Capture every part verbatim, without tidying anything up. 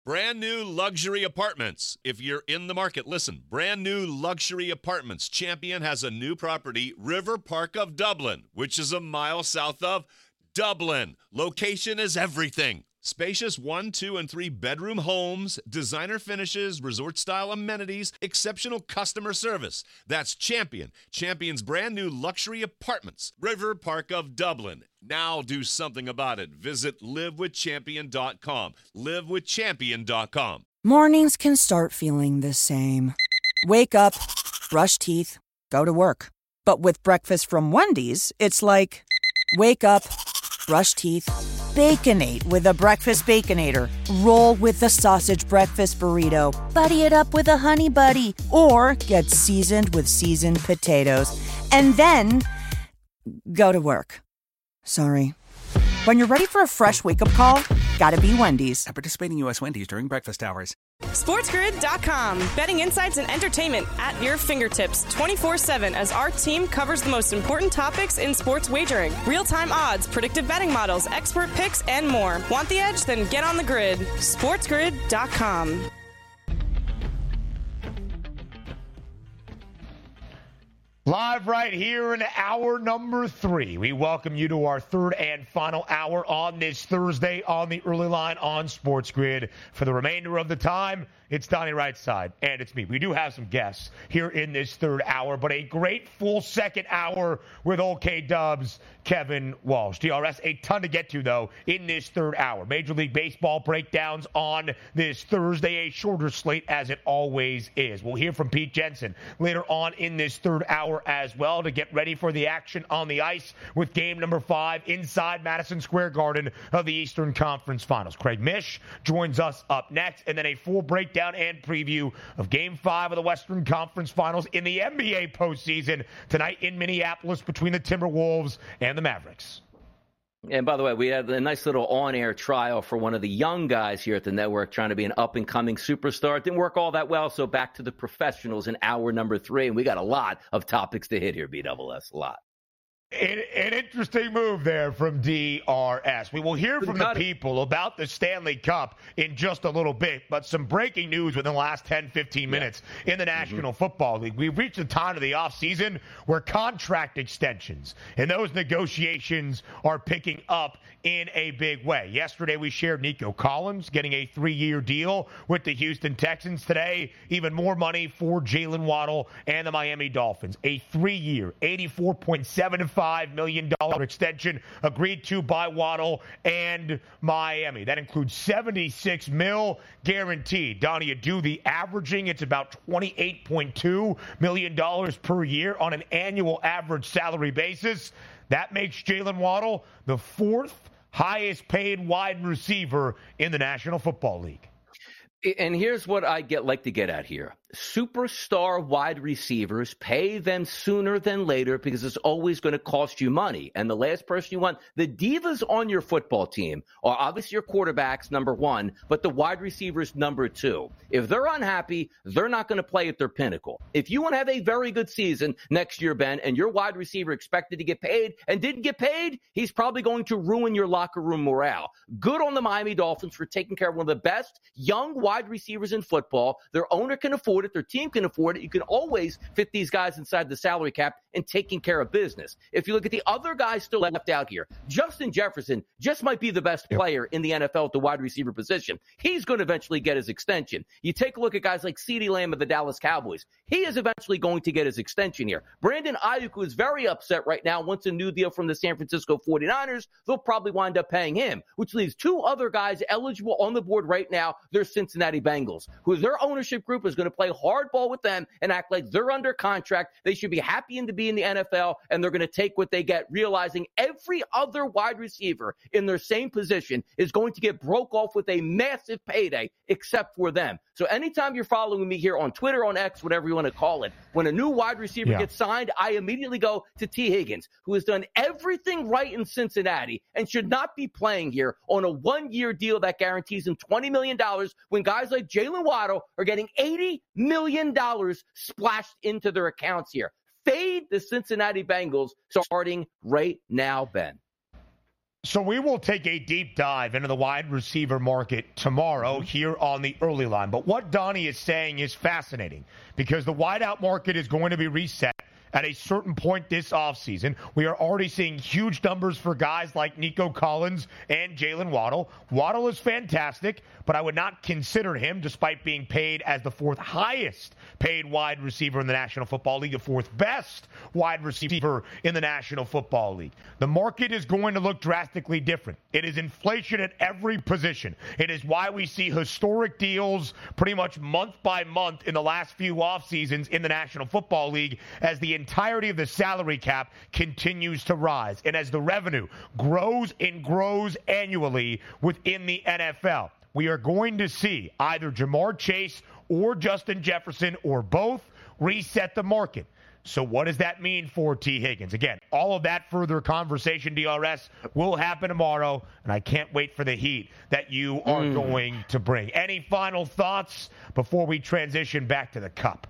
Brand new luxury apartments. If you're in the market, listen. Brand new luxury apartments. Champion has a new property, River Park of Dublin, which is a mile south of Dublin. Location is everything. Spacious one, two, and three bedroom homes, designer finishes, resort-style amenities, exceptional customer service. That's Champion. Champion's brand new luxury apartments. River Park of Dublin. Now do something about it. Visit live with champion dot com. live with champion dot com. Mornings can start feeling the same. Wake up, brush teeth, go to work. But with breakfast from Wendy's, it's like, wake up, brush teeth, Baconate with a breakfast Baconator. Roll with the sausage breakfast burrito. Buddy it up with a honey buddy. Or get seasoned with seasoned potatoes. And then go to work. Sorry. When you're ready for a fresh wake-up call, gotta be Wendy's. At participating U S Wendy's during breakfast hours. SportsGrid dot com. Betting insights and entertainment at your fingertips twenty-four seven as our team covers the most important topics in sports wagering. Real-time odds, predictive betting models, expert picks, and more. Want the edge? Then get on the grid. SportsGrid dot com. Live right here in hour number three. We welcome you to our third and final hour on this Thursday on the early line on Sports Grid. For the remainder of the time, it's Donnie Rightside, and it's me. We do have some guests here in this third hour, but a great full second hour with old K-Dubs, Kevin Walsh. D R S, a ton to get to, though, in this third hour. Major League Baseball breakdowns on this Thursday, a shorter slate as it always is. We'll hear from Pete Jensen later on in this third hour as well to get ready for the action on the ice with game number five inside Madison Square Garden of the Eastern Conference Finals. Craig Mish joins us up next, and then a full breakdown and preview of Game five of the Western Conference Finals in the N B A postseason tonight in Minneapolis between the Timberwolves and the Mavericks. And by the way, we had a nice little on-air trial for one of the young guys here at the network trying to be an up-and-coming superstar. It didn't work all that well, so back to the professionals in hour number three. And we got a lot of topics to hit here, B double S, a lot. An, an interesting move there from D R S. We will hear from the people about the Stanley Cup in just a little bit, but some breaking news within the last ten, fifteen minutes yeah. in the National mm-hmm. Football League. We've reached the time of the offseason where contract extensions and those negotiations are picking up in a big way. Yesterday we shared Nico Collins getting a three-year deal with the Houston Texans. Today, even more money for Jalen Waddle and the Miami Dolphins. A three-year, eighty-four point seven five million dollars extension agreed to by Waddle and Miami. That includes seventy-six mil guaranteed. Donnie, you do the averaging, it's about twenty-eight point two million dollars per year on an annual average salary basis. That makes Jalen Waddle the fourth highest paid wide receiver in the National Football League. And here's what I get like to get at here. Superstar wide receivers, pay them sooner than later because it's always going to cost you money. And the last person you want, the divas on your football team are obviously your quarterbacks, number one, but the wide receivers, number two. If they're unhappy, they're not going to play at their pinnacle. If you want to have a very good season next year, Ben, and your wide receiver expected to get paid and didn't get paid, he's probably going to ruin your locker room morale. Good on the Miami Dolphins for taking care of one of the best young wide receivers in football. Their owner can afford it. Their team can afford it. You can always fit these guys inside the salary cap and taking care of business. If you look at the other guys still left out here, Justin Jefferson just might be the best yep. player in the N F L at the wide receiver position. He's going to eventually get his extension. You take a look at guys like CeeDee Lamb of the Dallas Cowboys. He is eventually going to get his extension here. Brandon Ayuk is very upset right now. Wants a new deal from the San Francisco forty-niners. They'll probably wind up paying him, which leaves two other guys eligible on the board right now. They're Cincinnati Bengals, who their ownership group is going to play hardball with them and act like they're under contract. They should be happy to be in the N F L, and they're going to take what they get, realizing every other wide receiver in their same position is going to get broke off with a massive payday except for them. So anytime you're following me here on Twitter, on X, whatever you want to call it, when a new wide receiver yeah. gets signed, I immediately go to T. Higgins, who has done everything right in Cincinnati and should not be playing here on a one-year deal that guarantees him twenty million dollars when guys like Jalen Waddle are getting eighty million dollars splashed into their accounts here. Fade the Cincinnati Bengals starting right now, Ben. So we will take a deep dive into the wide receiver market tomorrow here on the early line. But what Donnie is saying is fascinating because the wideout market is going to be reset at a certain point this offseason. We are already seeing huge numbers for guys like Nico Collins and Jalen Waddle. Waddle is fantastic, but I would not consider him, despite being paid as the fourth highest paid wide receiver in the National Football League, the fourth best wide receiver in the National Football League. The market is going to look drastically different. It is inflation at every position. It is why we see historic deals pretty much month by month in the last few off seasons in the National Football League as the entirety of the salary cap continues to rise and as the revenue grows and grows annually within the N F L. We are going to see either Jamar Chase or Justin Jefferson or both reset the market. So what does that mean for T. Higgins? Again, all of that further conversation, D R S, will happen tomorrow, and I can't wait for the heat that you are mm. going to bring. Any final thoughts before we transition back to the Cup?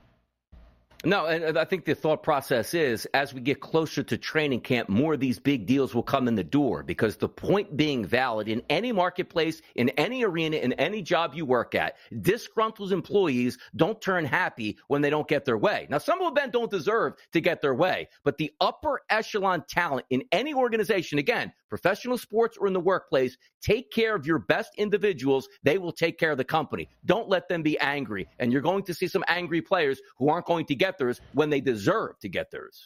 No, and I think the thought process is as we get closer to training camp, more of these big deals will come in the door because the point being valid in any marketplace, in any arena, in any job you work at, disgruntled employees don't turn happy when they don't get their way. Now, some of them don't deserve to get their way, but the upper echelon talent in any organization, again, professional sports or in the workplace, take care of your best individuals. They will take care of the company. Don't let them be angry. And you're going to see some angry players who aren't going to get theirs when they deserve to get theirs.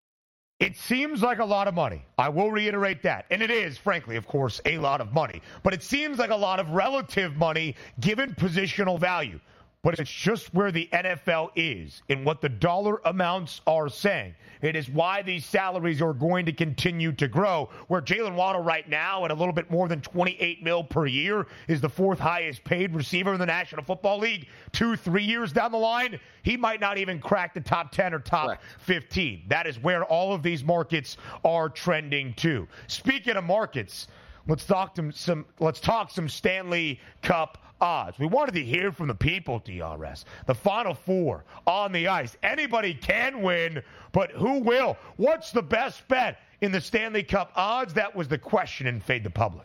It seems like a lot of money. I will reiterate that. And it is, frankly, of course, a lot of money. But it seems like a lot of relative money given positional value. But it's just where the N F L is and what the dollar amounts are saying. It is why these salaries are going to continue to grow, where Jalen Waddle right now at a little bit more than twenty-eight mil per year is the fourth highest paid receiver in the National Football League. Two, three years down the line, he might not even crack the top ten or top Correct. fifteen. That is where all of these markets are trending to. Speaking of markets, let's talk some, some let's talk some Stanley Cup odds. We wanted to hear from the people, D R S. The Final Four on the ice. Anybody can win, but who will? What's the best bet in the Stanley Cup odds? That was the question in Fade the Public.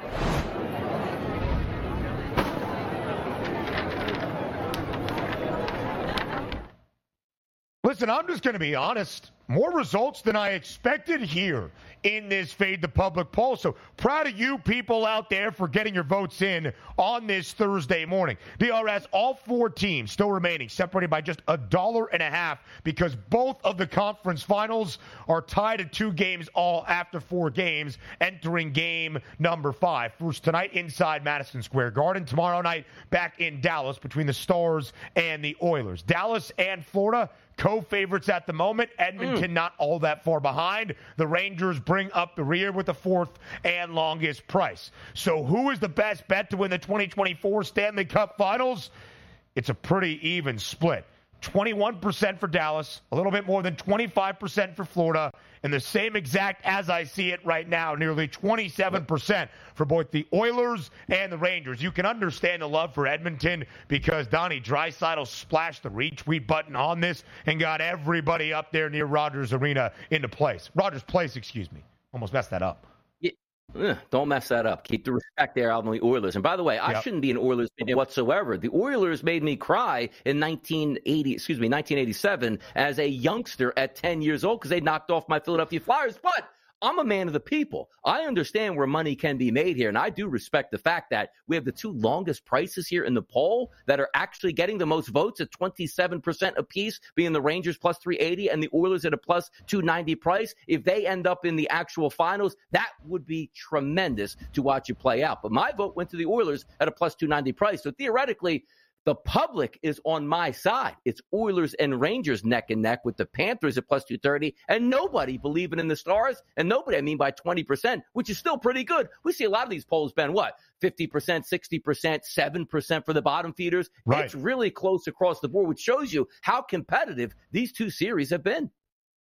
Listen, I'm just going to be honest. More results than I expected here in this Fade the Public poll. So proud of you people out there for getting your votes in on this Thursday morning. D R S, all four teams still remaining, separated by just a dollar and a half because both of the conference finals are tied at two games all after four games, entering game number five. First tonight inside Madison Square Garden. Tomorrow night back in Dallas between the Stars and the Oilers. Dallas and Florida, co-favorites at the moment. Edmonton mm. not all that far behind. The Rangers bring up the rear with the fourth and longest price. So who is the best bet to win the twenty twenty-four Stanley Cup Finals? It's a pretty even split. twenty-one percent for Dallas, a little bit more than twenty-five percent for Florida, and the same exact as I see it right now, nearly twenty-seven percent for both the Oilers and the Rangers. You can understand the love for Edmonton because Donnie Draisaitl splashed the retweet button on this and got everybody up there near Rogers Arena into place. Rogers Place, excuse me. Almost messed that up. Ugh, don't mess that up. Keep the respect there out on the Oilers. And by the way, I yep. shouldn't be an Oilers fan whatsoever. The Oilers made me cry in nineteen eighty, excuse me, nineteen eighty-seven as a youngster at ten years old because they knocked off my Philadelphia Flyers. But I'm a man of the people. I understand where money can be made here, and I do respect the fact that we have the two longest prices here in the poll that are actually getting the most votes at twenty-seven percent apiece, being the Rangers plus three eighty and the Oilers at a plus two ninety price. If they end up in the actual finals, that would be tremendous to watch it play out. But my vote went to the Oilers at a plus two ninety price. So theoretically, the public is on my side. It's Oilers and Rangers neck and neck with the Panthers at plus two thirty and nobody believing in the Stars. And nobody, I mean by twenty percent, which is still pretty good. We see a lot of these polls, Ben, what? fifty percent, sixty percent, seven percent for the bottom feeders. Right. It's really close across the board, which shows you how competitive these two series have been.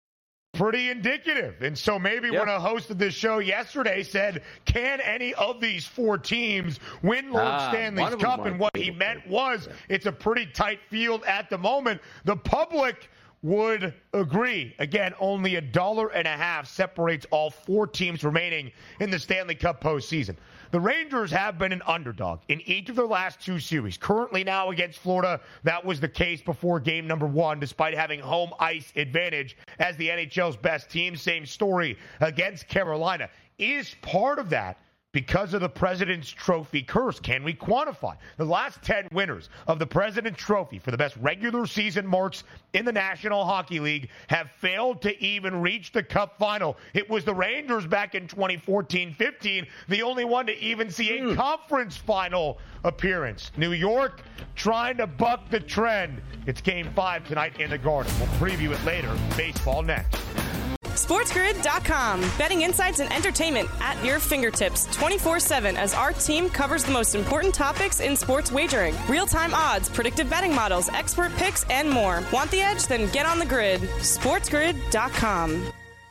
Pretty indicative. And so maybe yep. when a host of this show yesterday said, can any of these four teams win Lord ah, Stanley's Cup? And what he meant was it's a pretty tight field at the moment. The public would agree. Again, only a dollar and a half separates all four teams remaining in the Stanley Cup postseason. The Rangers have been an underdog in each of their last two series. Currently now against Florida, that was the case before game number one, despite having home ice advantage as the N H L's best team. Same story against Carolina. Is part of that because of the President's Trophy curse? Can we quantify? The last ten winners of the President's Trophy for the best regular season marks in the National Hockey League have failed to even reach the Cup final. It was the Rangers back in twenty fourteen fifteen, the only one to even see a mm. conference final appearance. New York trying to buck the trend. It's game five tonight in the Garden. We'll preview it later. Baseball next. SportsGrid dot com. Betting insights and entertainment at your fingertips twenty-four seven as our team covers the most important topics in sports wagering. Real-time odds, predictive betting models, expert picks, and more. Want the edge? Then get on the grid. SportsGrid dot com.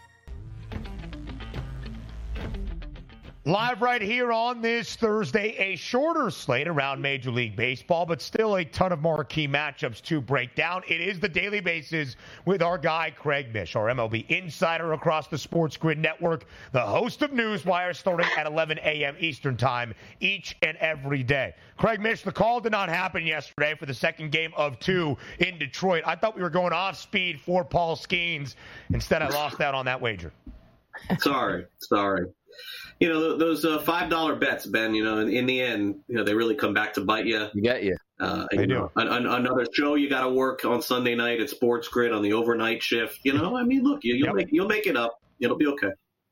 Live right here on this Thursday, a shorter slate around Major League Baseball, but still a ton of marquee matchups to break down. It is the Daily Bases with our guy, Craig Mish, our M L B insider across the Sports Grid Network, the host of Newswire, starting at eleven a.m. Eastern Time each and every day. Craig Mish, the call did not happen yesterday for the second game of two in Detroit. I thought we were going off speed for Paul Skeens. Instead, I lost out on that wager. Sorry, sorry. You know, those uh, five dollar bets, Ben, you know, in, in the end, you know, they really come back to bite you. You get you. Uh, they you know, do. An, an, another show you got to work on Sunday night at Sports Grid on the overnight shift. You know, I mean, look, you, you'll, yep. make, you'll make it up. It'll be okay.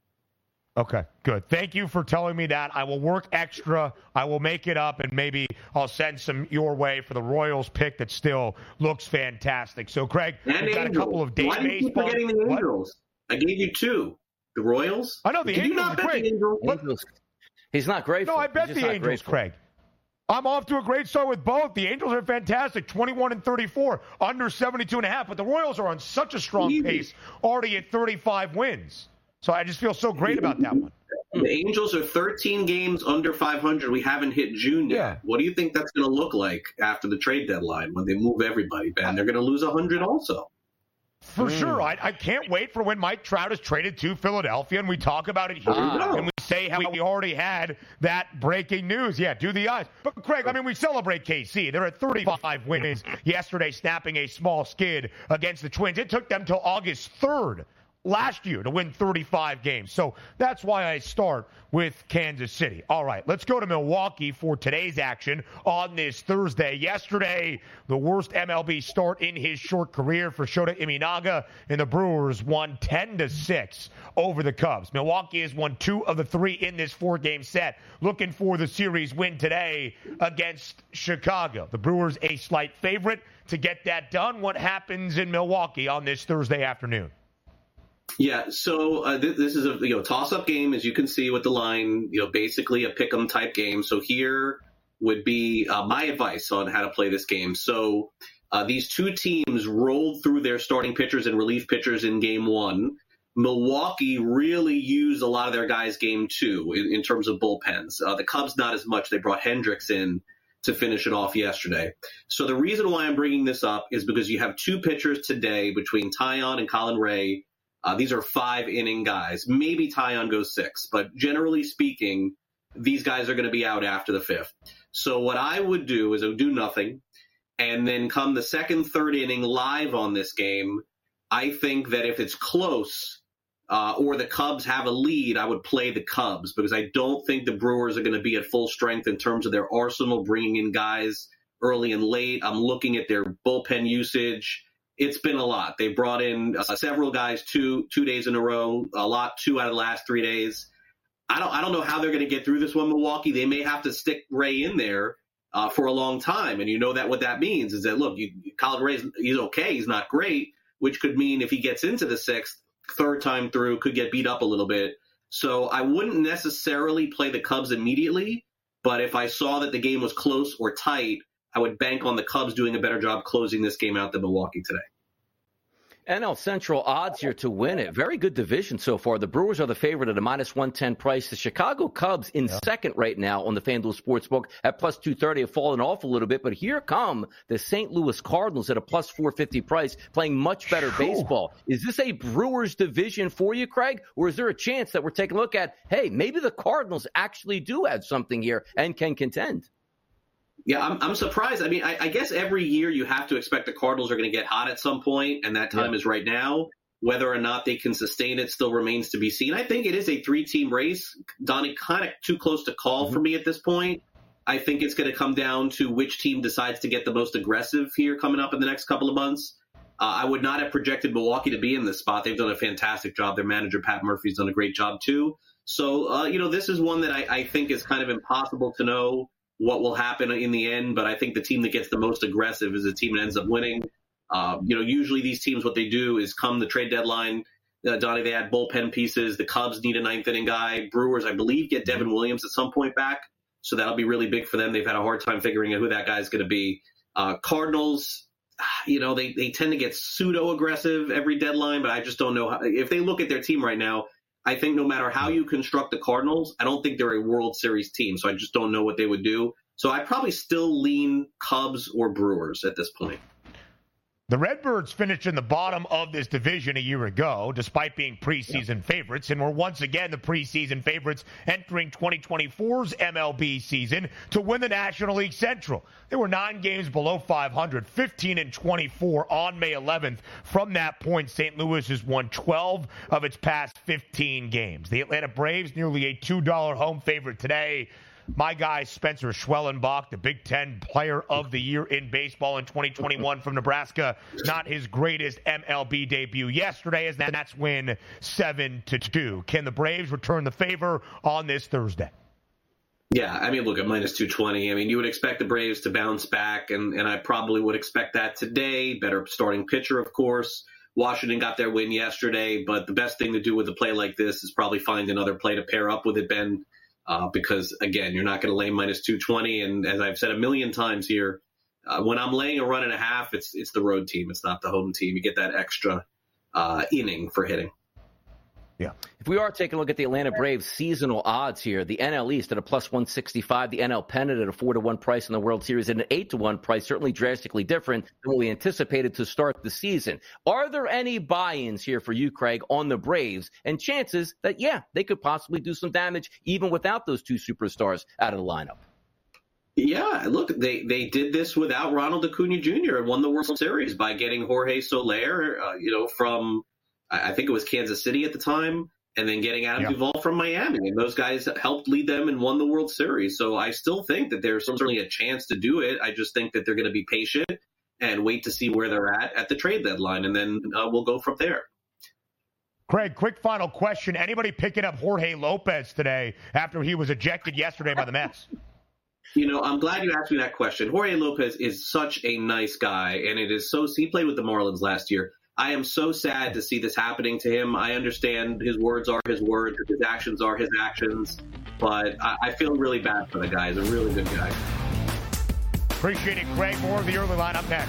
Okay, good. Thank you for telling me that. I will work extra. I will make it up, and maybe I'll send some your way for the Royals pick that still looks fantastic. So, Craig, and we've got Angels. a couple of day Why do you keep forgetting the Angels? What? I gave you two. The Royals? I know the Did Angels are great. Angels? Angels. He's not grateful. No, I bet the Angels, grateful. Craig. I'm off to a great start with both. The Angels are fantastic, twenty-one and thirty-four, under seventy-two and a half. But the Royals are on such a strong Easy. pace, already at thirty-five wins. So I just feel so great about that one. The Angels are thirteen games under five hundred. We haven't hit June yet. Yeah. What do you think that's going to look like after the trade deadline when they move everybody, Ben? They're going to lose one hundred also. For mm. sure. I, I can't wait for when Mike Trout is traded to Philadelphia, and we talk about it here, ah. and we say how we already had that breaking news. Yeah, do the eyes. But, Craig, I mean, we celebrate K C. They're at thirty-five wins yesterday, snapping a small skid against the Twins. It took them till August third last year to win thirty-five games. So that's why I start with Kansas City. All right, let's go to Milwaukee for today's action on this Thursday. Yesterday, the worst M L B start in his short career for Shota Imanaga, and the Brewers won ten to six over the Cubs. Milwaukee has won two of the three in this four-game set, looking for the series win today against Chicago. The Brewers a slight favorite to get that done. What happens in Milwaukee on this Thursday afternoon? Yeah, so uh, th- this is a you know toss-up game, as you can see with the line. You know, basically a pick-'em type game. So here would be uh, my advice on how to play this game. So uh, these two teams rolled through their starting pitchers and relief pitchers in game one. Milwaukee really used a lot of their guys game two in, in terms of bullpens. Uh, the Cubs not as much. They brought Hendricks in to finish it off yesterday. So the reason why I'm bringing this up is because you have two pitchers today between Taillon and Colin Ray. Uh, these are five-inning guys. Maybe Taillon goes six, but generally speaking, these guys are going to be out after the fifth. So what I would do is I would do nothing, and then come the second, third inning live on this game, I think that if it's close uh, or the Cubs have a lead, I would play the Cubs because I don't think the Brewers are going to be at full strength in terms of their arsenal, bringing in guys early and late. I'm looking at their bullpen usage. It's been a lot. They brought in uh, several guys two two days in a row, a lot two out of the last three days. I don't I don't know how they're going to get through this one, Milwaukee. They may have to stick Ray in there uh, for a long time, and you know that what that means is that look, you, Colin Ray he's okay, he's not great, which could mean if he gets into the sixth, third time through, could get beat up a little bit. So I wouldn't necessarily play the Cubs immediately, but if I saw that the game was close or tight, I would bank on the Cubs doing a better job closing this game out than Milwaukee today. N L Central odds here to win it. Very good division so far. The Brewers are the favorite at a minus one ten price. The Chicago Cubs in yeah. second right now on the FanDuel Sportsbook at plus two thirty have fallen off a little bit. But here come the Saint Louis Cardinals at a plus four fifty price, playing much better Whew. baseball. Is this a Brewers division for you, Craig? Or is there a chance that we're taking a look at, hey, maybe the Cardinals actually do have something here and can contend? Yeah, I'm, I'm surprised. I mean, I, I guess every year you have to expect the Cardinals are going to get hot at some point, and that time yeah. is right now. Whether or not they can sustain it still remains to be seen. I think it is a three-team race. Donnie, kind of too close to call mm-hmm. for me at this point. I think it's going to come down to which team decides to get the most aggressive here coming up in the next couple of months. Uh, I would not have projected Milwaukee to be in this spot. They've done a fantastic job. Their manager, Pat Murphy's done a great job, too. So, uh, you know, this is one that I, I think is kind of impossible to know what will happen in the end, but I think the team that gets the most aggressive is the team that ends up winning. Uh, you know, usually these teams, what they do is come the trade deadline, uh, Donnie, they add bullpen pieces. The Cubs need a ninth inning guy. Brewers, I believe, get Devin Williams at some point back, so that'll be really big for them. They've had a hard time figuring out who that guy's going to be. Uh, Cardinals, you know, they, they tend to get pseudo-aggressive every deadline, but I just don't know how. If they look at their team right now, I think no matter how you construct the Cardinals, I don't think they're a World Series team, so I just don't know what they would do. So I probably still lean Cubs or Brewers at this point. The Redbirds finished in the bottom of this division a year ago, despite being preseason yeah. favorites, and were once again the preseason favorites entering twenty twenty-four's M L B season to win the National League Central. They were nine games below five hundred, fifteen and twenty-four on May eleventh. From that point, Saint Louis has won twelve of its past fifteen games. The Atlanta Braves, nearly a two dollar home favorite today. My guy, Spencer Schwellenbach, the Big Ten Player of the Year in baseball in twenty twenty-one from Nebraska. Not his greatest M L B debut yesterday, as the Nats win seven to two. Can the Braves return the favor on this Thursday? Yeah, I mean, look, at minus two twenty, I mean, you would expect the Braves to bounce back, and, and I probably would expect that today. Better starting pitcher, of course. Washington got their win yesterday, but the best thing to do with a play like this is probably find another play to pair up with it, Ben. Uh, because, again, you're not going to lay minus two twenty. And as I've said a million times here, uh, when I'm laying a run and a half, it's it's the road team. It's not the home team. You get that extra uh, inning for hitting. Yeah. If we are taking a look at the Atlanta Braves seasonal odds here, the N L East at a plus one sixty-five, the N L Pennant at a four to one price in the World Series, and an eight to one price, certainly drastically different than what we anticipated to start the season. Are there any buy-ins here for you, Craig, on the Braves, and chances that, yeah, they could possibly do some damage even without those two superstars out of the lineup? Yeah, look, they, they did this without Ronald Acuna Junior and won the World Series by getting Jorge Soler, uh, you know, from I think it was Kansas City at the time, and then getting Adam yeah. Duvall from Miami. And those guys helped lead them and won the World Series. So I still think that there's certainly a chance to do it. I just think that they're going to be patient and wait to see where they're at at the trade deadline, and then uh, we'll go from there. Craig, quick final question. Anybody picking up Jorge Lopez today after he was ejected yesterday by the Mets? You know, I'm glad you asked me that question. Jorge Lopez is such a nice guy, and it is so – he played with the Marlins last year. I am so sad to see this happening to him. I understand his words are his words, his actions are his actions, but I, I feel really bad for the guy. He's a really good guy. Appreciate it, Craig. More of the early lineup next.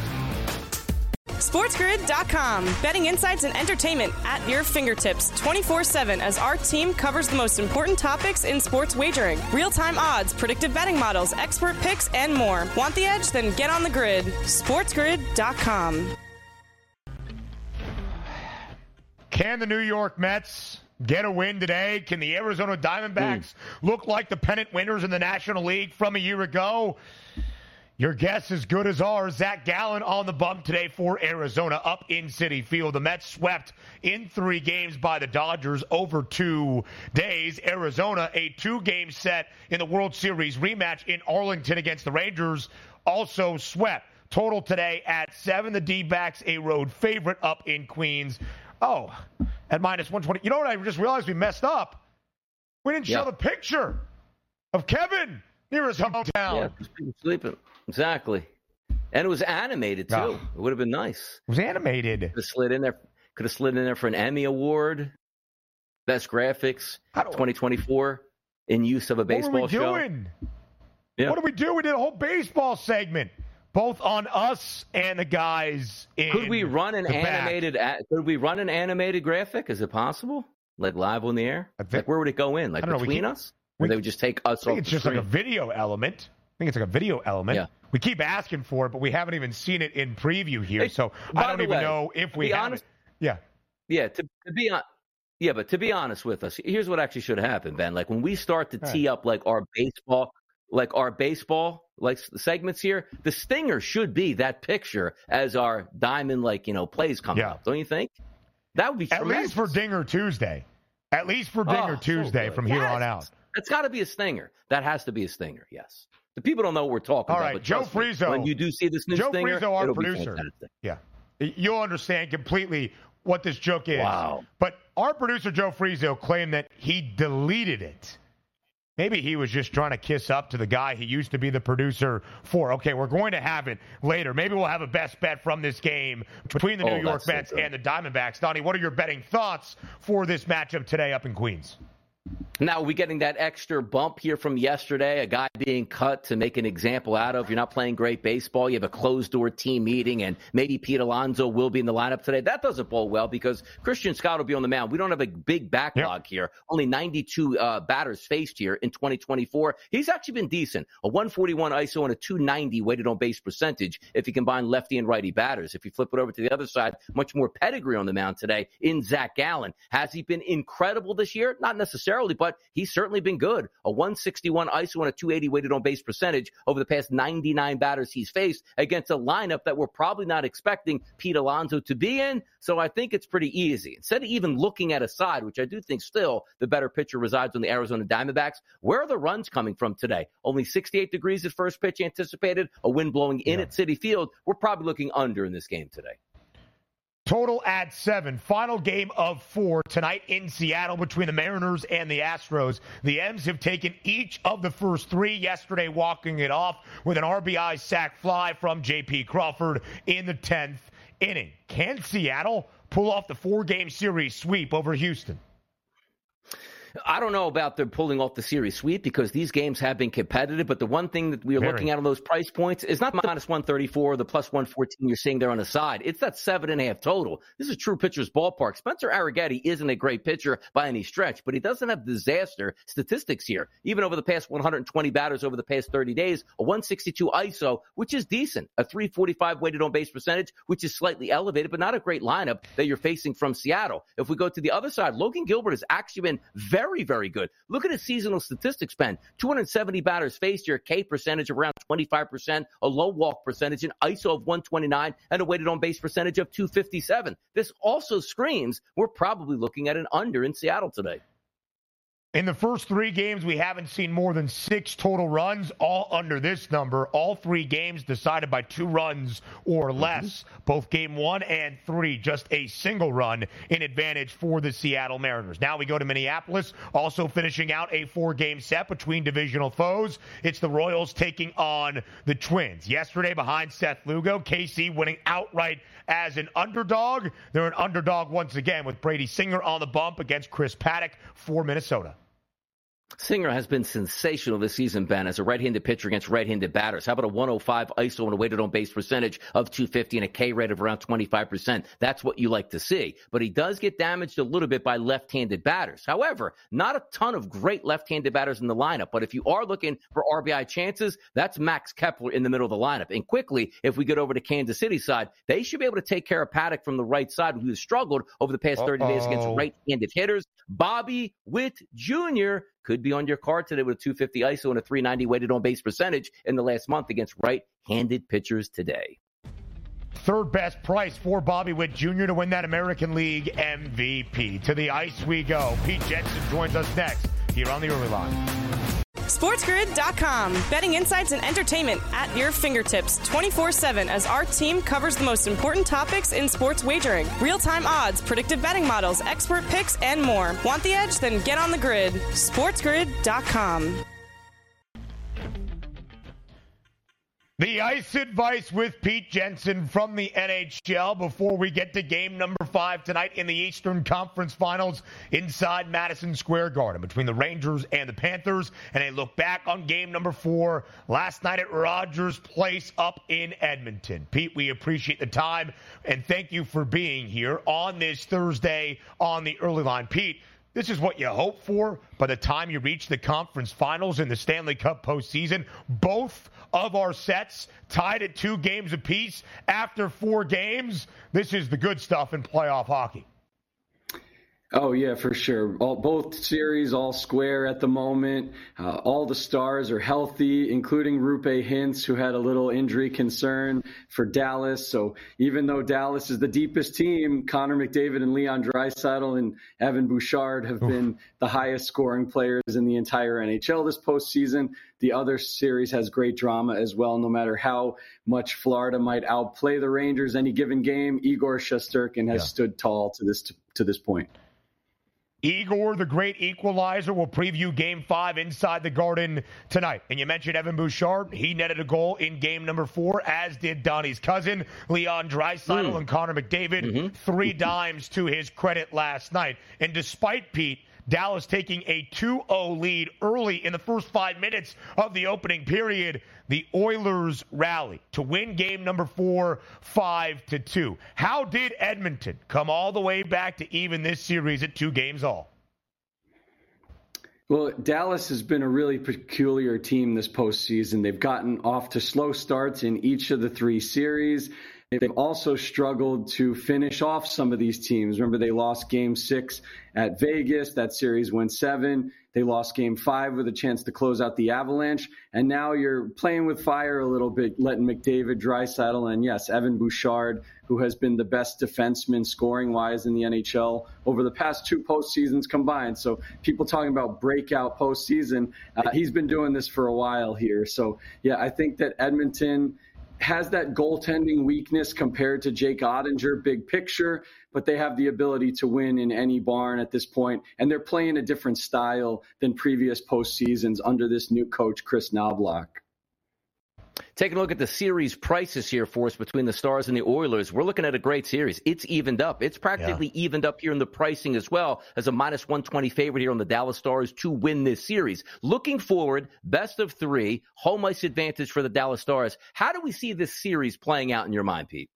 SportsGrid dot com. Betting insights and entertainment at your fingertips twenty-four seven as our team covers the most important topics in sports wagering. Real-time odds, predictive betting models, expert picks, and more. Want the edge? Then get on the grid. SportsGrid dot com. Can the New York Mets get a win today? Can the Arizona Diamondbacks mm. look like the pennant winners in the National League from a year ago? Your guess is good as ours. Zach Gallen on the bump today for Arizona up in Citi Field. The Mets swept in three games by the Dodgers over two days. Arizona, a two-game set in the World Series rematch in Arlington against the Rangers, also swept. Total today at seven. The D-backs, a road favorite up in Queens. Oh, at minus one twenty. You know what? I just realized we messed up. We didn't show yeah. the picture of Kevin near his hometown. Yeah, people sleeping. Exactly. And it was animated, too. Oh. It would have been nice. It was animated. Could have slid in there, could have slid in there for an Emmy Award. Best graphics, twenty twenty-four, in use of a baseball show. What are we doing? Yeah. What did we do? We did a whole baseball segment. both on us and the guys in Could we run an the animated? back. Could we run an animated graphic? Is it possible? Like live on the air? I think, like where would it go in? Like know, between keep, us? Or we, they would just take us I think off it's the just screen? like a video element. I think it's like a video element. Yeah. We keep asking for it, but we haven't even seen it in preview here. Hey, so by I don't the even way, know if we be have honest- it. Yeah. Yeah, to, to be on, yeah, but to be honest with us, here's what actually should happen, Ben. Like when we start to All tee right. up like our baseball, like our baseball like segments here, the stinger should be that picture as our diamond like you know plays coming Yeah. up. Don't you think? That would be At tremendous. least for Dinger Tuesday. At least for Dinger Oh, so Tuesday good. from here Yes. on out. That's got to be a stinger. That has to be a stinger. Yes. The people don't know what we're talking All about. right, but Joe trust me, Frizo. when you do see this new Joe stinger, Frizo, our it'll be producer. fantastic. Yeah. You'll understand completely what this joke is. Wow. But our producer, Joe Frizo, claimed that he deleted it. Maybe he was just trying to kiss up to the guy he used to be the producer for. Okay, we're going to have it later. Maybe we'll have a best bet from this game between the Oh, New York that's so Mets good. and the Diamondbacks. Donnie, what are your betting thoughts for this matchup today up in Queens? Now, are we getting that extra bump here from yesterday? A guy being cut to make an example out of. You're not playing great baseball. You have a closed-door team meeting, and maybe Pete Alonso will be in the lineup today. That doesn't bode well because Christian Scott will be on the mound. We don't have a big backlog yep. here. Only ninety-two uh, batters faced here in twenty twenty-four. He's actually been decent. A one forty-one I S O and a two ninety weighted on base percentage if you combine lefty and righty batters. If you flip it over to the other side, much more pedigree on the mound today in Zach Gallen. Has he been incredible this year? Not necessarily, but he's certainly been good. A one sixty-one I S O and a two eighty weighted on base percentage over the past ninety-nine batters he's faced against a lineup that we're probably not expecting Pete Alonso to be in. So I think it's pretty easy. Instead of even looking at a side, which I do think still the better pitcher resides on the Arizona Diamondbacks, where are the runs coming from today? Only sixty-eight degrees at first pitch anticipated, a wind blowing in yeah. at Citi Field. We're probably looking under in this game today. Total at seven. Final game of four tonight in Seattle between the Mariners and the Astros. The M's have taken each of the first three yesterday, walking it off with an R B I sac fly from J P Crawford in the tenth inning. Can Seattle pull off the four-game series sweep over Houston? I don't know about them pulling off the series sweep because these games have been competitive, but the one thing that we are Very. looking at on those price points is not the minus one thirty-four or the plus one fourteen you're seeing there on the side. It's that seven and a half total. This is true pitcher's ballpark. Spencer Arrighetti isn't a great pitcher by any stretch, but he doesn't have disaster statistics here. Even over the past one hundred twenty batters over the past thirty days, a one sixty-two I S O, which is decent, a three forty-five weighted on base percentage, which is slightly elevated, but not a great lineup that you're facing from Seattle. If we go to the other side, Logan Gilbert has actually been very Very, very good. Look at his seasonal statistics, Ben. two hundred seventy batters faced here, K percentage of around twenty-five percent, a low walk percentage, an I S O of one twenty-nine, and a weighted on base percentage of two fifty-seven. This also screams we're probably looking at an under in Seattle today. In the first three games, we haven't seen more than six total runs, all under this number. All three games decided by two runs or less. Mm-hmm. Both game one and three, just a single run in advantage for the Seattle Mariners. Now we go to Minneapolis, also finishing out a four-game set between divisional foes. It's the Royals taking on the Twins. Yesterday, behind Seth Lugo, K C winning outright as an underdog. They're an underdog once again with Brady Singer on the bump against Chris Paddock for Minnesota. Singer has been sensational this season, Ben, as a right-handed pitcher against right-handed batters. How about a one oh five I S O and a weighted on base percentage of two fifty and a K rate of around twenty-five percent? That's what you like to see. But he does get damaged a little bit by left-handed batters. However, not a ton of great left-handed batters in the lineup. But if you are looking for R B I chances, that's Max Kepler in the middle of the lineup. And quickly, if we get over to Kansas City side, they should be able to take care of Paddock from the right side, who has struggled over the past thirty Uh-oh. days against right-handed hitters. Bobby Witt Junior could be on your card today with a two fifty I S O and a three ninety weighted on base percentage in the last month against right-handed pitchers today. Third best price for Bobby Witt Junior to win that American League M V P. To the ice we go. Pete Jensen joins us next here on the Early Line. SportsGrid dot com. Betting insights and entertainment at your fingertips twenty-four seven as our team covers the most important topics in sports wagering. Real-time odds, predictive betting models, expert picks, and more. Want the edge? Then get on the grid. SportsGrid dot com. The Ice Advice with Pete Jensen from the N H L before we get to game number five tonight in the Eastern Conference Finals inside Madison Square Garden between the Rangers and the Panthers. And a look back on game number four last night at Rogers Place up in Edmonton. Pete, we appreciate the time and thank you for being here on this Thursday on the Early Line. Pete, this is what you hope for by the time you reach the conference finals in the Stanley Cup postseason. Both of our sets tied at two games apiece after four games. This is the good stuff in playoff hockey. Oh, yeah, for sure. All, both series all square at the moment. Uh, all the stars are healthy, including Roope Hintz, who had a little injury concern for Dallas. So even though Dallas is the deepest team, Connor McDavid and Leon Draisaitl and Evan Bouchard have Oof. been the highest scoring players in the entire N H L this postseason. The other series has great drama as well. No matter how much Florida might outplay the Rangers any given game, Igor Shesterkin has yeah. stood tall to this to this point. Igor, the great equalizer, will preview Game five inside the Garden tonight. And you mentioned Evan Bouchard. He netted a goal in game number four, as did Donnie's cousin, Leon Draisaitl, mm. and Connor McDavid. Mm-hmm. Three dimes to his credit last night. And despite, Pete, Dallas taking a two oh lead early in the first five minutes of the opening period, the Oilers rally to win game number four, five to two. How did Edmonton come all the way back to even this series at two games all? Well, Dallas has been a really peculiar team this postseason. They've gotten off to slow starts in each of the three series. They've also struggled to finish off some of these teams. Remember, they lost game six at Vegas. That series went seven. They lost game five with a chance to close out the Avalanche. And now you're playing with fire a little bit, letting McDavid, Draisaitl, and yes, Evan Bouchard, who has been the best defenseman scoring-wise in the N H L over the past two postseasons combined. So people talking about breakout postseason, uh, he's been doing this for a while here. So, yeah, I think that Edmonton has that goaltending weakness compared to Jake Ottinger, big picture, but they have the ability to win in any barn at this point, and they're playing a different style than previous postseasons under this new coach, Chris Knobloch. Taking a look at the series prices here for us between the Stars and the Oilers, we're looking at a great series. It's evened up. It's practically yeah. evened up here in the pricing as well as a minus one twenty favorite here on the Dallas Stars to win this series. Looking forward, best of three, home ice advantage for the Dallas Stars. How do we see this series playing out in your mind, Pete?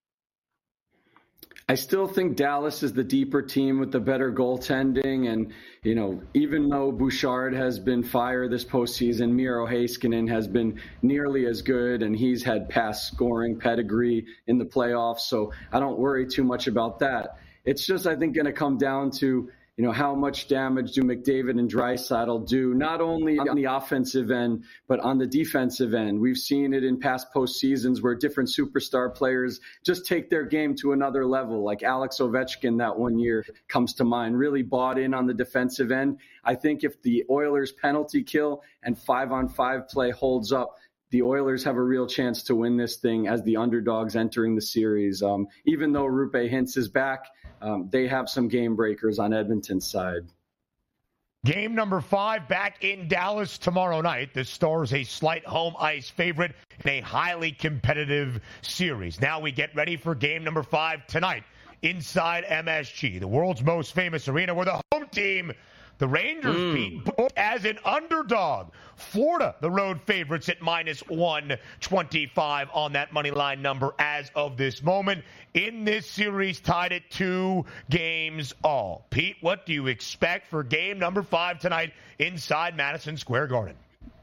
I still think Dallas is the deeper team with the better goaltending. And, you know, even though Bouchard has been fire this postseason, Miro Heiskanen has been nearly as good, and he's had past scoring pedigree in the playoffs. So I don't worry too much about that. It's just, I think, going to come down to, you know, how much damage do McDavid and Draisaitl do, not only on the offensive end, but on the defensive end. We've seen it in past postseasons where different superstar players just take their game to another level, like Alex Ovechkin that one year comes to mind, really bought in on the defensive end. I think if the Oilers penalty kill and five-on-five play holds up, the Oilers have a real chance to win this thing as the underdogs entering the series. Um, even though Roope Hintz is back, um, they have some game breakers on Edmonton's side. Game number five back in Dallas tomorrow night. The Stars a slight home ice favorite in a highly competitive series. Now we get ready for game number five tonight inside M S G, the world's most famous arena, where the home team, the Rangers, mm. beat booked as an underdog. Florida, the road favorites at minus one twenty-five on that money line number as of this moment. In this series, tied at two games all. Pete, what do you expect for game number five tonight inside Madison Square Garden?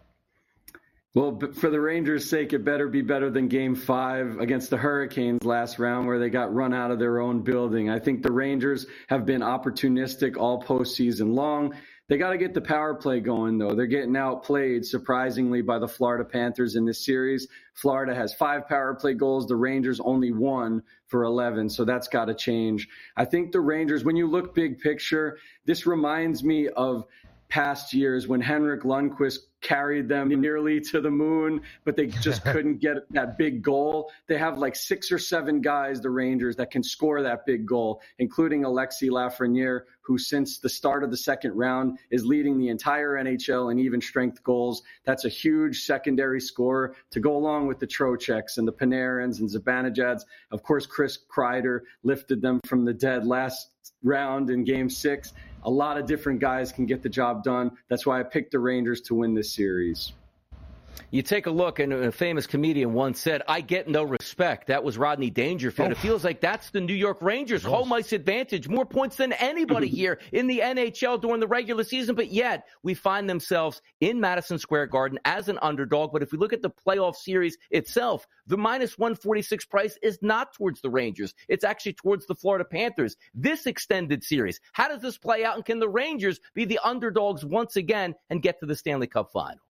Well, for the Rangers' sake, it better be better than Game five against the Hurricanes last round where they got run out of their own building. I think the Rangers have been opportunistic all postseason long. They got to get the power play going, though. They're getting outplayed, surprisingly, by the Florida Panthers in this series. Florida has five power play goals. The Rangers only one for eleven, so that's got to change. I think the Rangers, when you look big picture, this reminds me of past years when Henrik Lundqvist carried them nearly to the moon, but they just couldn't get that big goal. They have like six or seven guys, the Rangers, that can score that big goal, including Alexis Lafreniere, who since the start of the second round is leading the entire N H L in even strength goals. That's a huge secondary scorer to go along with the Trocheks and the Panarins and Zibanejads. Of course, Chris Kreider lifted them from the dead last round in game six. A lot of different guys can get the job done. That's why I picked the Rangers to win this series. You take a look, and a famous comedian once said, I get no respect. That was Rodney Dangerfield. Oh. It feels like that's the New York Rangers' home ice advantage. More points than anybody here in the N H L during the regular season, but yet we find themselves in Madison Square Garden as an underdog. But if we look at the playoff series itself, the minus one forty-six price is not towards the Rangers. It's actually towards the Florida Panthers. This extended series, how does this play out, and can the Rangers be the underdogs once again and get to the Stanley Cup final?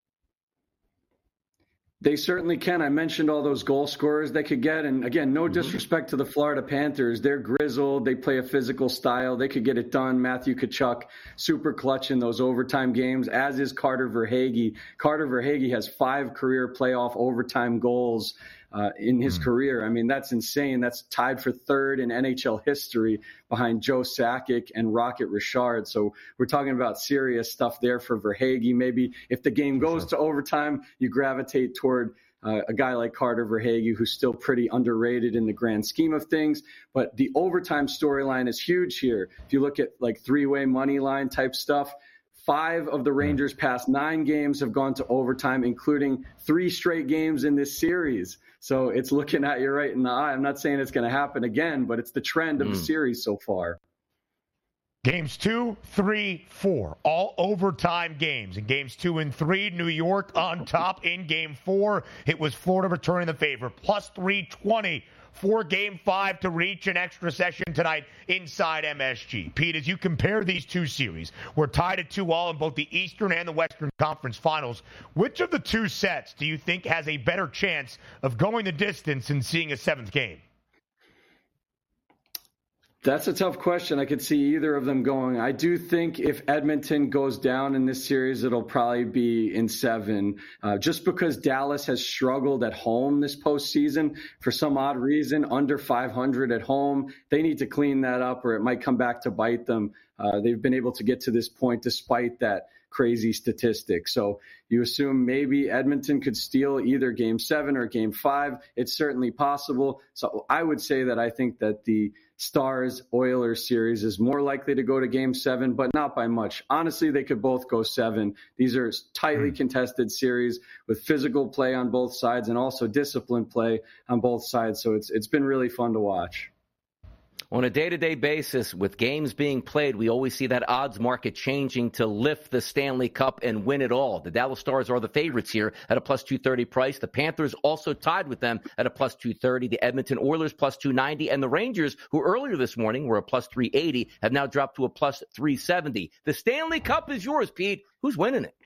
They certainly can. I mentioned all those goal scorers they could get. And again, no disrespect to the Florida Panthers. They're grizzled. They play a physical style. They could get it done. Matthew Tkachuk, super clutch in those overtime games, as is Carter Verhaeghe. Carter Verhaeghe has five career playoff overtime goals uh, in his mm. career. I mean, that's insane. That's tied for third in N H L history behind Joe Sakic and Rocket Richard. So we're talking about serious stuff there for Verhaeghe. Maybe if the game goes sure. to overtime, you gravitate toward uh, a guy like Carter Verhaeghe, who's still pretty underrated in the grand scheme of things. But the overtime storyline is huge here. If you look at like three-way money line type stuff, five of the Rangers' past nine games have gone to overtime, including three straight games in this series. So it's looking at you right in the eye. I'm not saying it's going to happen again, but it's the trend of mm. the series so far. Games two, three, four, all overtime games. In games two and three, New York on top. In game four, it was Florida returning the favor, plus three twenty for game five to reach an extra session tonight inside M S G. Pete, as you compare these two series, we're tied at two all in both the Eastern and the Western Conference Finals. Which of the two sets do you think has a better chance of going the distance and seeing a seventh game? That's a tough question. I could see either of them going. I do think if Edmonton goes down in this series, it'll probably be in seven. Uh, just because Dallas has struggled at home this postseason for some odd reason, under five hundred at home. They need to clean that up or it might come back to bite them. Uh, they've been able to get to this point despite that crazy statistic. So you assume maybe Edmonton could steal either game seven or game five. It's certainly possible. So I would say that I think that the Stars-Oilers series is more likely to go to game seven, but not by much. Honestly, they could both go seven. These are tightly contested series with physical play on both sides and also disciplined play on both sides. So it's it's been really fun to watch. On a day-to-day basis, with games being played, we always see that odds market changing to lift the Stanley Cup and win it all. The Dallas Stars are the favorites here at a plus two thirty price. The Panthers also tied with them at a plus two thirty. The Edmonton Oilers plus two ninety. And the Rangers, who earlier this morning were a plus three eighty, have now dropped to a plus three seventy. The Stanley Cup is yours, Pete. Who's winning it?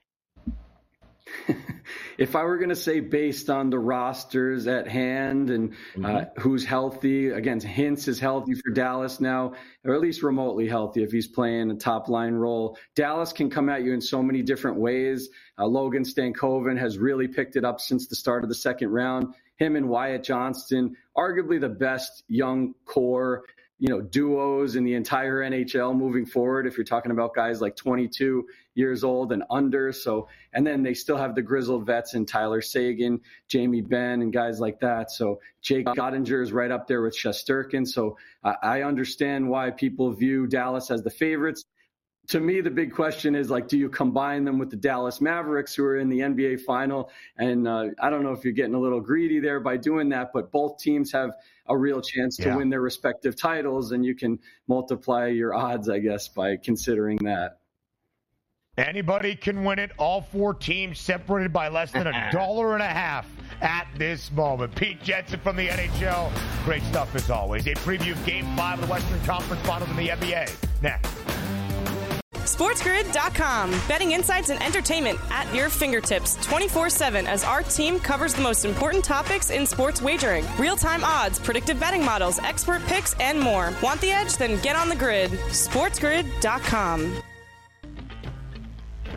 If I were going to say based on the rosters at hand and mm-hmm. uh, who's healthy, again, Hintz is healthy for Dallas now, or at least remotely healthy if he's playing a top-line role. Dallas can come at you in so many different ways. Uh, Logan Stankoven has really picked it up since the start of the second round. Him and Wyatt Johnston, arguably the best young core you know, duos in the entire N H L moving forward, if you're talking about guys like twenty-two years old and under. So, and then they still have the grizzled vets in Tyler Seguin, Jamie Benn, and guys like that. So Jake Ottinger is right up there with Shesterkin. So uh, I understand why people view Dallas as the favorites. To me, the big question is, like, do you combine them with the Dallas Mavericks, who are in the N B A final? And uh, I don't know if you're getting a little greedy there by doing that, but both teams have a real chance to yeah. win their respective titles, and you can multiply your odds, I guess, by considering that. Anybody can win it. All four teams separated by less than a dollar and a half at this moment. Pete Jensen from the N H L. Great stuff as always. A preview of Game five of the Western Conference Finals in the N B A. Next. SportsGrid dot com. Betting insights and entertainment at your fingertips twenty-four seven as our team covers the most important topics in sports wagering. Real-time odds, predictive betting models, expert picks, and more. Want the edge? Then get on the grid. SportsGrid dot com.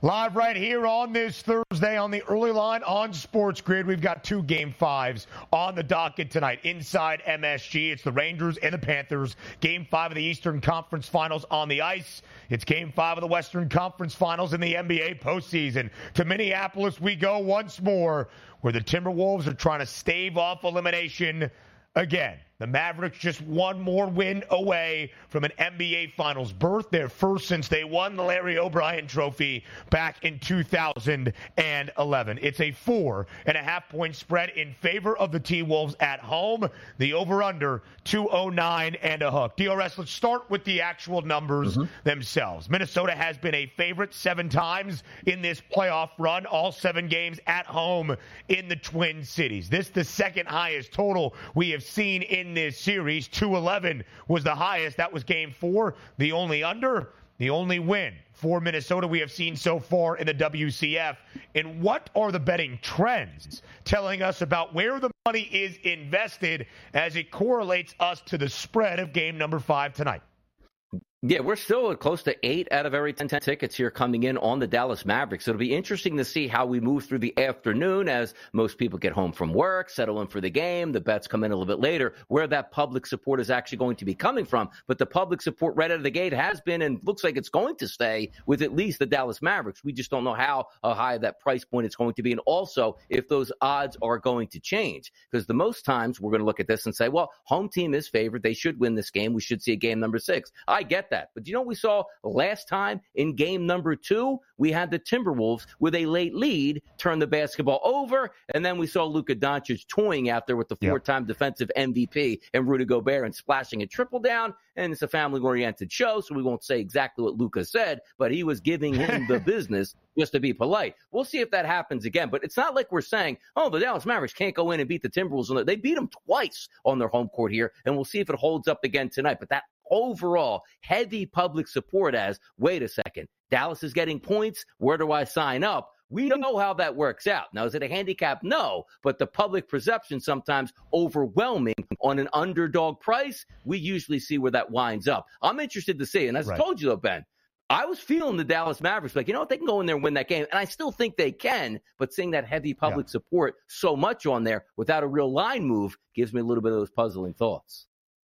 Live right here on this Thursday on the early line on Sports Grid. We've got two game fives on the docket tonight. Inside M S G, it's the Rangers and the Panthers. Game five of the Eastern Conference Finals on the ice. It's game five of the Western Conference Finals in the N B A postseason. To Minneapolis we go once more, where the Timberwolves are trying to stave off elimination again. The Mavericks just one more win away from an N B A Finals berth, their first since they won the Larry O'Brien Trophy back in two thousand eleven. It's a four and a half point spread in favor of the T-Wolves at home. The over-under, two oh nine and a hook. D R S, let's start with the actual numbers mm-hmm. themselves. Minnesota has been a favorite seven times in this playoff run, all seven games at home in the Twin Cities. This the second highest total we have seen in this series. two eleven was the highest. That was game four. The only under, the only win for Minnesota we have seen so far in the W C F. And what are the betting trends telling us about where the money is invested as it correlates us to the spread of game number five tonight? Yeah, we're still close to eight out of every ten tickets here coming in on the Dallas Mavericks. So it'll be interesting to see how we move through the afternoon as most people get home from work, settle in for the game. The bets come in a little bit later, where that public support is actually going to be coming from. But the public support right out of the gate has been and looks like it's going to stay with at least the Dallas Mavericks. We just don't know how high that price point is going to be, and also if those odds are going to change. Because the most times we're going to look at this and say, well, home team is favored. They should win this game. We should see a game number six. I get that. But do you know what we saw last time in game number two? We had the Timberwolves with a late lead turn the basketball over, and then we saw Luka Doncic toying out there with the four-time yep. defensive M V P and Rudy Gobert and splashing a triple down. And it's a family-oriented show, so we won't say exactly what Luka said, but he was giving him the business just to be polite. We'll see if that happens again. But it's not like we're saying, oh, the Dallas Mavericks can't go in and beat the Timberwolves. They beat them twice on their home court here, and we'll see if it holds up again tonight. But that overall heavy public support as, wait a second, Dallas is getting points. Where do I sign up? We don't know how that works out. Now, is it a handicap? No, but the public perception sometimes overwhelming on an underdog price. We usually see where that winds up. I'm interested to see, and as right. I told you though, Ben, I was feeling the Dallas Mavericks like, you know what, they can go in there and win that game, and I still think they can, but seeing that heavy public yeah. support so much on there without a real line move gives me a little bit of those puzzling thoughts.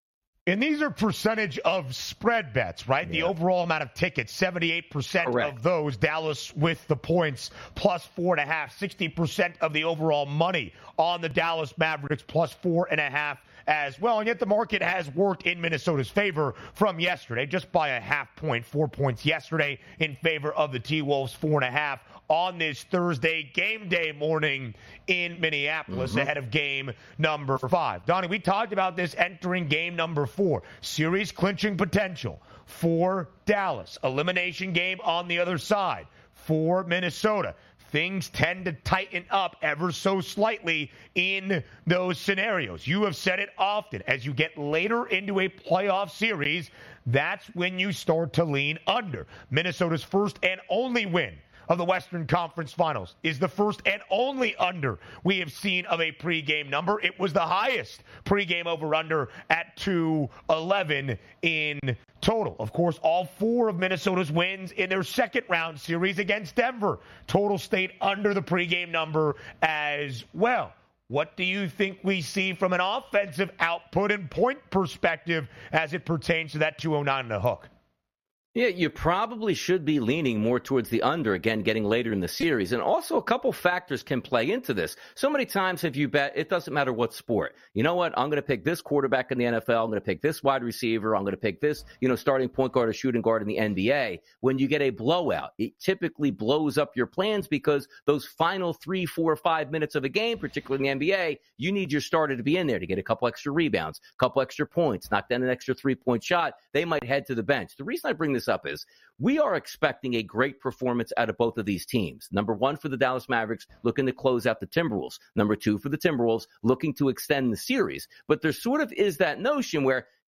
And these are percentage of spread bets, right? Yeah. The overall amount of tickets, seventy-eight percent Correct. Of those, Dallas with the points, plus four and a half. sixty percent of the overall money on the Dallas Mavericks, plus four and a half as well. And yet the market has worked in Minnesota's favor from yesterday, just by a half point, four points yesterday in favor of the T-Wolves, four and a half on this Thursday game day morning in Minneapolis mm-hmm. ahead of game number five. Donnie, we talked about this entering game number four. Series clinching potential for Dallas. Elimination game on the other side for Minnesota. Things tend to tighten up ever so slightly in those scenarios. You have said it often. As you get later into a playoff series, that's when you start to lean under. Minnesota's first and only win of the Western Conference Finals is the first and only under we have seen of a pregame number. It was the highest pregame over-under at two eleven in total. Of course, all four of Minnesota's wins in their second round series against Denver total stayed under the pregame number as well. What do you think we see from an offensive output and point perspective as it pertains to that two oh nine and a hook? Yeah, you probably should be leaning more towards the under, again, getting later in the series. And also a couple factors can play into this. So many times have you bet, it doesn't matter what sport. You know what? I'm going to pick this quarterback in the N F L. I'm going to pick this wide receiver. I'm going to pick this, you know, starting point guard or shooting guard in the N B A. When you get a blowout, it typically blows up your plans because those final three, four, five minutes of a game, particularly in the N B A, you need your starter to be in there to get a couple extra rebounds, a couple extra points, knock down an extra three-point shot. They might head to the bench. The reason I bring this up is we are expecting a great performance out of both of these teams. Number one for the Dallas Mavericks, looking to close out the Timberwolves. Number two for the Timberwolves, looking to extend the series. But there sort of is that notion where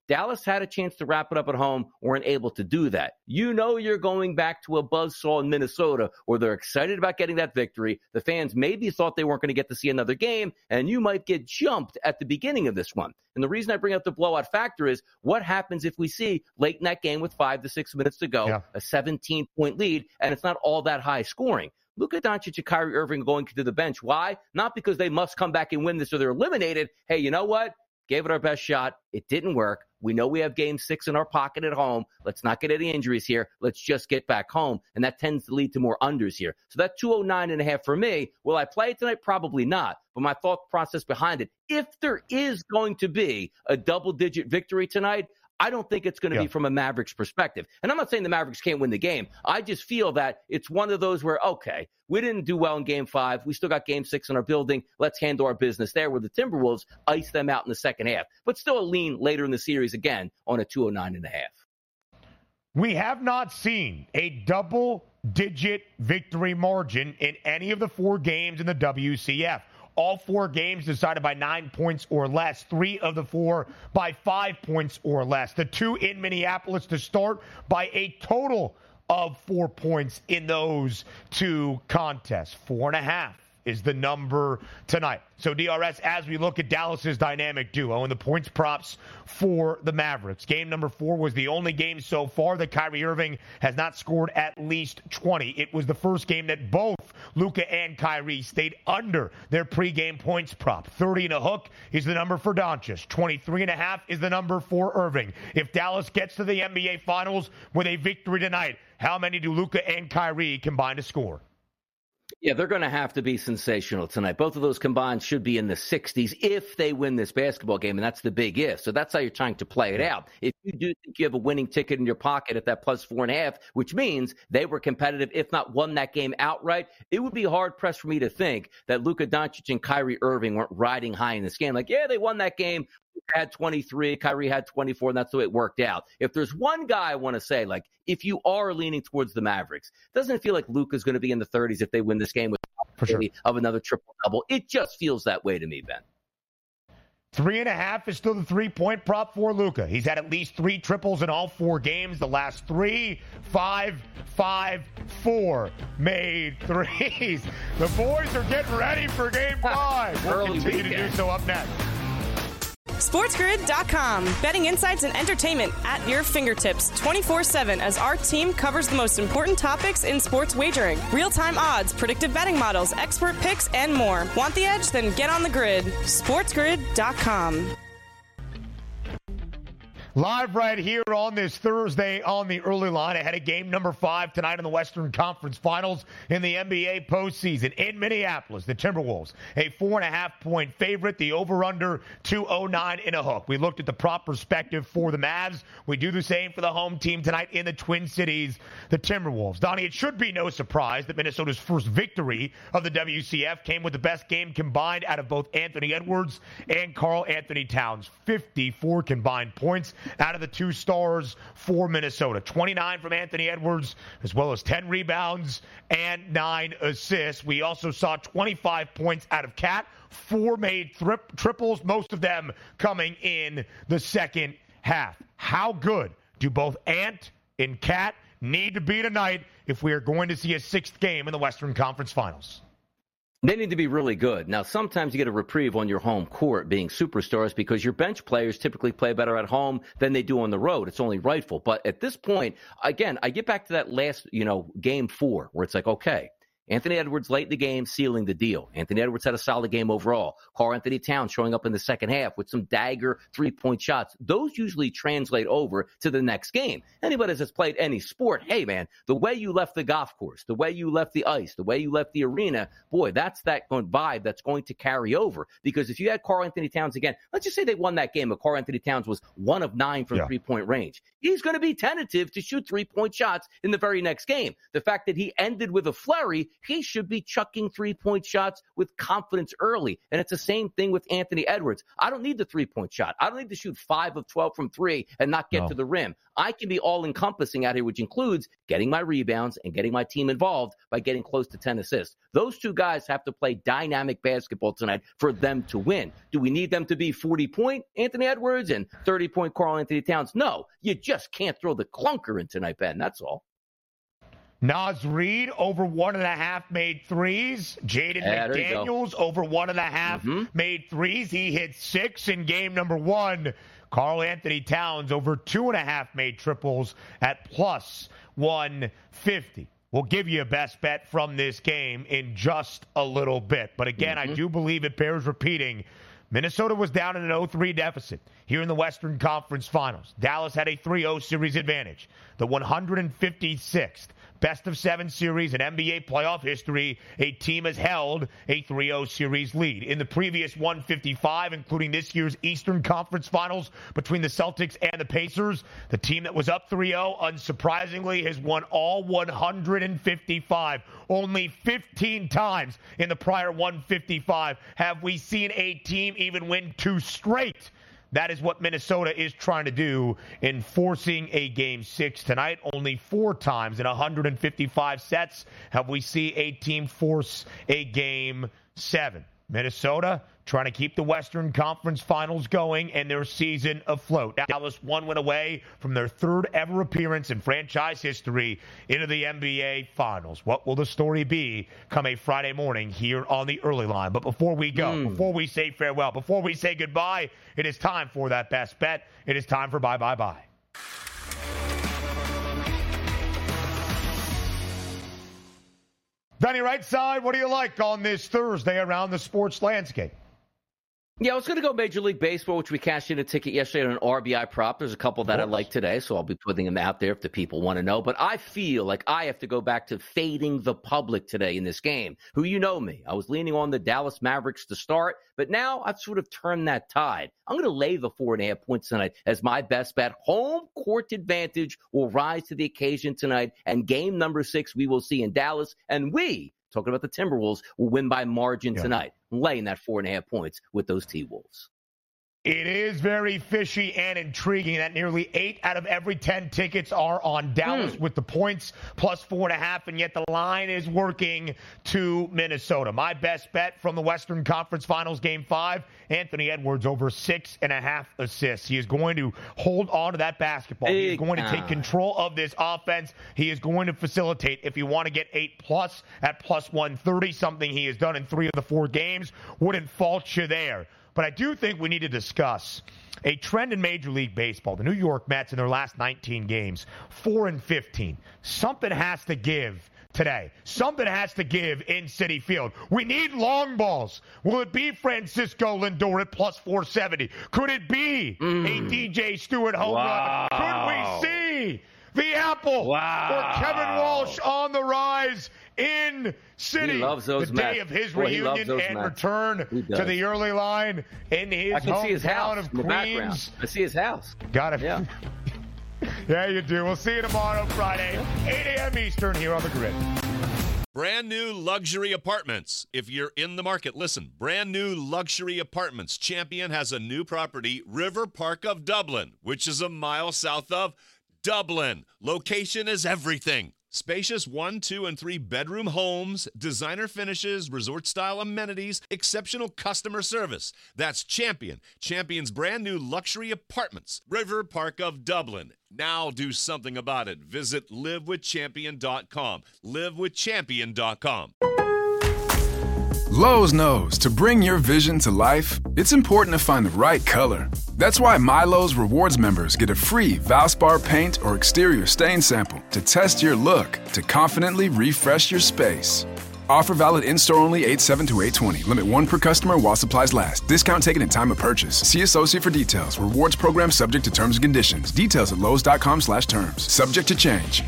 Dallas had a chance to wrap it up at home, weren't able to do that. You know you're going back to a buzzsaw in Minnesota where they're excited about getting that victory. The fans maybe thought they weren't going to get to see another game, and you might get jumped at the beginning of this one. And the reason I bring up the blowout factor is what happens if we see late in that game with five to six minutes to go, yeah. a seventeen-point lead, and it's not all that high scoring. Luka Doncic and Kyrie Irving going to the bench. Why? Not because they must come back and win this or they're eliminated. Hey, you know what? Gave it our best shot. It didn't work. We know we have game six in our pocket at home. Let's not get any injuries here. Let's just get back home. And that tends to lead to more unders here. So that two oh nine and a half for me, will I play it tonight? Probably not. But my thought process behind it, if there is going to be a double-digit victory tonight, I don't think it's going to yeah. be from a Mavericks perspective. And I'm not saying the Mavericks can't win the game. I just feel that it's one of those where, okay, we didn't do well in game five. We still got game six in our building. Let's handle our business there, where the Timberwolves ice them out in the second half. But still a lean later in the series again on a two oh nine and a half. We have not seen a double-digit victory margin in any of the four games in the W C F. All four games decided by nine points or less. Three of the four by five points or less. The two in Minneapolis to start by a total of four points in those two contests. Four and a half is the number tonight. So, D R S, as we look at Dallas's dynamic duo and the points props for the Mavericks, game number four was the only game so far that Kyrie Irving has not scored at least twenty. It was the first game that both Luka and Kyrie stayed under their pregame points prop. thirty and a hook is the number for Doncic. twenty-three and a half is the number for Irving. If Dallas gets to the N B A Finals with a victory tonight, how many do Luka and Kyrie combine to score? Yeah, they're going to have to be sensational tonight. Both of those combined should be in the sixties if they win this basketball game, and that's the big if. So that's how you're trying to play it out. If you do think you have a winning ticket in your pocket at that plus four and a half, which means they were competitive, if not won that game outright, it would be hard-pressed for me to think that Luka Doncic and Kyrie Irving weren't riding high in this game. Like, yeah, they won that game. Had twenty-three, Kyrie had twenty-four, and that's the way it worked out. If there's one guy I want to say, like, if you are leaning towards the Mavericks, doesn't it feel like Luka's going to be in the thirties if they win this game with For sure. of another triple-double? It just feels that way to me, Ben. Three and a half is still the three-point prop for Luka. He's had at least three triples in all four games. The last three, five, five, four made threes. The boys are getting ready for game five. We'll Early continue weekend. to do so up next. SportsGrid dot com. Betting insights and entertainment at your fingertips twenty-four seven as our team covers the most important topics in sports wagering. Real-time odds, predictive betting models, expert picks, and more. Want the edge? Then get on the grid. SportsGrid dot com. Live right here on this Thursday on the early line ahead of game number five tonight in the Western Conference Finals in the N B A postseason. In Minneapolis, the Timberwolves, a four and a half point favorite, the over-under two oh nine and a hook. We looked at the prop perspective for the Mavs. We do the same for the home team tonight in the Twin Cities, the Timberwolves. Donnie, it should be no surprise that Minnesota's first victory of the W C F came with the best game combined out of both Anthony Edwards and Karl Anthony Towns. fifty-four combined points out of the two stars for Minnesota. twenty-nine from Anthony Edwards, as well as ten rebounds and nine assists. We also saw twenty-five points out of Cat, four made tri- triples, most of them coming in the second half. How good do both Ant and Cat need to be tonight if we are going to see a sixth game in the Western Conference Finals? They need to be really good. Now, sometimes you get a reprieve on your home court being superstars because your bench players typically play better at home than they do on the road. It's only rightful. But at this point, again, I get back to that last, you know, game four where it's like, okay, Anthony Edwards late in the game, sealing the deal. Anthony Edwards had a solid game overall. Karl Anthony Towns showing up in the second half with some dagger three-point shots. Those usually translate over to the next game. Anybody that's played any sport, hey, man, the way you left the golf course, the way you left the ice, the way you left the arena, boy, that's that vibe that's going to carry over. Because if you had Karl Anthony Towns again, let's just say they won that game, and Karl Anthony Towns was one of nine from yeah. three-point range. He's going to be tentative to shoot three-point shots in the very next game. The fact that he ended with a flurry he should be chucking three-point shots with confidence early. And it's the same thing with Anthony Edwards. I don't need the three-point shot. I don't need to shoot five of twelve from three and not get no. to the rim. I can be all-encompassing out here, which includes getting my rebounds and getting my team involved by getting close to ten assists. Those two guys have to play dynamic basketball tonight for them to win. Do we need them to be forty-point Anthony Edwards and thirty-point Karl Anthony Towns? No, you just can't throw the clunker in tonight, Ben. That's all. Naz Reid over one and a half made threes. Jaden yeah, McDaniels over one and a half mm-hmm. made threes. He hit six in game number one. Karl Anthony Towns over two and a half made triples at plus one fifty. We'll give you a best bet from this game in just a little bit. But again, mm-hmm. I do believe it bears repeating. Minnesota was down in an oh three deficit here in the Western Conference Finals. Dallas had a three oh series advantage. The one hundred fifty-sixth best of seven series in N B A playoff history, a team has held a three oh series lead. In the previous one fifty-five, including this year's Eastern Conference Finals between the Celtics and the Pacers, the team that was up three oh, unsurprisingly, has won all one hundred fifty-five. Only fifteen times in the prior one fifty-five have we seen a team even win two straight. That is what Minnesota is trying to do in forcing a game six tonight. Only four times in one hundred fifty-five sets have we seen a team force a game seven. Minnesota trying to keep the Western Conference Finals going and their season afloat. Dallas one win away from their third ever appearance in franchise history into the N B A Finals. What will the story be come a Friday morning here on the Early Line? But before we go, mm. before we say farewell, before we say goodbye, it is time for that best bet. It is time for bye, bye, bye. Danny Rightside, what do you like on this Thursday around the sports landscape? Yeah, I was going to go Major League Baseball, which we cashed in a ticket yesterday on an R B I prop. There's a couple that I like today, so I'll be putting them out there if the people want to know. But I feel like I have to go back to fading the public today in this game. Who you know me. I was leaning on the Dallas Mavericks to start, but now I've sort of turned that tide. I'm going to lay the four and a half points tonight as my best bet. Home court advantage will rise to the occasion tonight, and game number six we will see in Dallas, and we, talking about the Timberwolves, will win by margin yeah. tonight. I'm laying that four and a half points with those T-Wolves. It is very fishy and intriguing that nearly eight out of every ten tickets are on Dallas mm. with the points plus four and a half, and yet the line is working to Minnesota. My best bet from the Western Conference Finals Game five, Anthony Edwards over six and a half assists. He is going to hold on to that basketball. Big he is going time. to take control of this offense. He is going to facilitate. If you want to get eight plus at plus one thirty, something he has done in three of the four games, wouldn't fault you there. But I do think we need to discuss a trend in Major League Baseball. The New York Mets in their last nineteen games, four and fifteen. Something has to give today. Something has to give in Citi Field. We need long balls. Will it be Francisco Lindor at plus four seventy? Could it be mm. a D J Stewart home wow. run? Could we see the apple wow. for Kevin Walsh on the rise in City? He loves those the Mets. day of his Boy, reunion and Mets. return to the Early Line in his I can see his house hometown of in the background. Queens. I see his house. Got it. Yeah. Yeah, you do. We'll see you tomorrow, Friday, eight a.m. Eastern here on The Grid. Brand new luxury apartments. If you're in the market, listen. Brand new luxury apartments. Champion has a new property, River Park of Dublin, which is a mile south of Dublin. Location is everything. Spacious one, two, and three bedroom homes, designer finishes, resort-style amenities, exceptional customer service. That's Champion. Champion's brand new luxury apartments. River Park of Dublin. Now do something about it. Visit live with champion dot com. live with champion dot com. Lowe's knows to bring your vision to life, it's important to find the right color. That's why MyLowe's Rewards members get a free Valspar paint or exterior stain sample to test your look to confidently refresh your space. Offer valid in-store only eight seven to eight twenty. Limit one per customer while supplies last. Discount taken at time of purchase. See associate for details. Rewards program subject to terms and conditions. Details at lowes.com slash terms. Subject to change.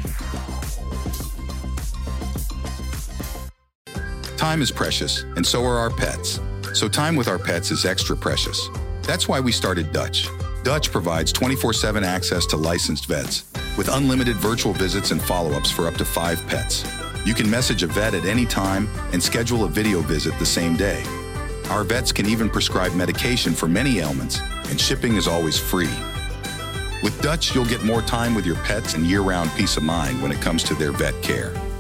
Time is precious, and so are our pets. So time with our pets is extra precious. That's why we started Dutch. Dutch provides twenty-four seven access to licensed vets with unlimited virtual visits and follow-ups for up to five pets. You can message a vet at any time and schedule a video visit the same day. Our vets can even prescribe medication for many ailments, and shipping is always free. With Dutch, you'll get more time with your pets and year-round peace of mind when it comes to their vet care.